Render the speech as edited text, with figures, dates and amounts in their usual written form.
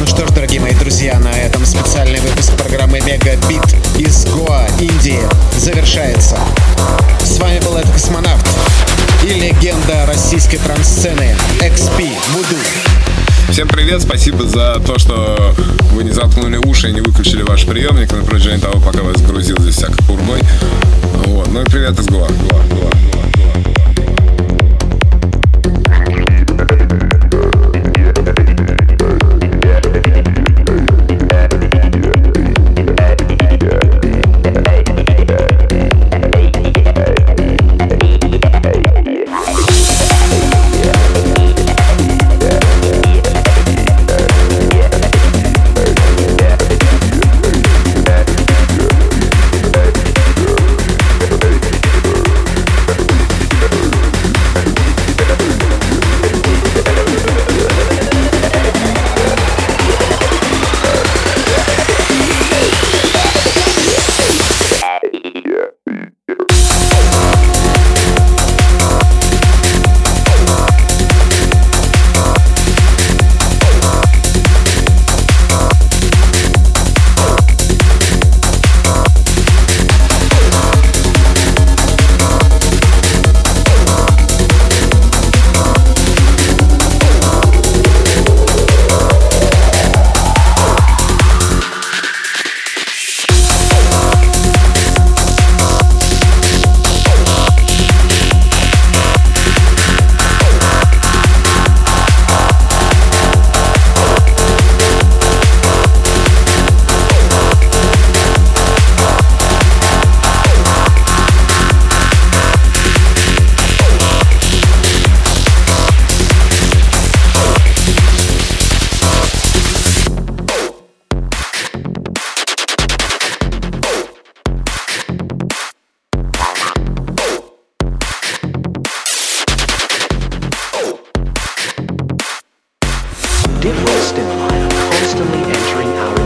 что ж, дорогие мои друзья, на этом специальный выпуск программы Мегабит из Гоа, Индии завершается. С вами был этот космонавт и легенда российской транс-сцены XP Voodoo. Всем привет, спасибо за то, что вы не заткнули уши и не выключили ваш приемник на протяжении того, пока вас грузил здесь всякой пургой. Вот. Ну и привет из Гоа. Dick will stimuli are constantly entering our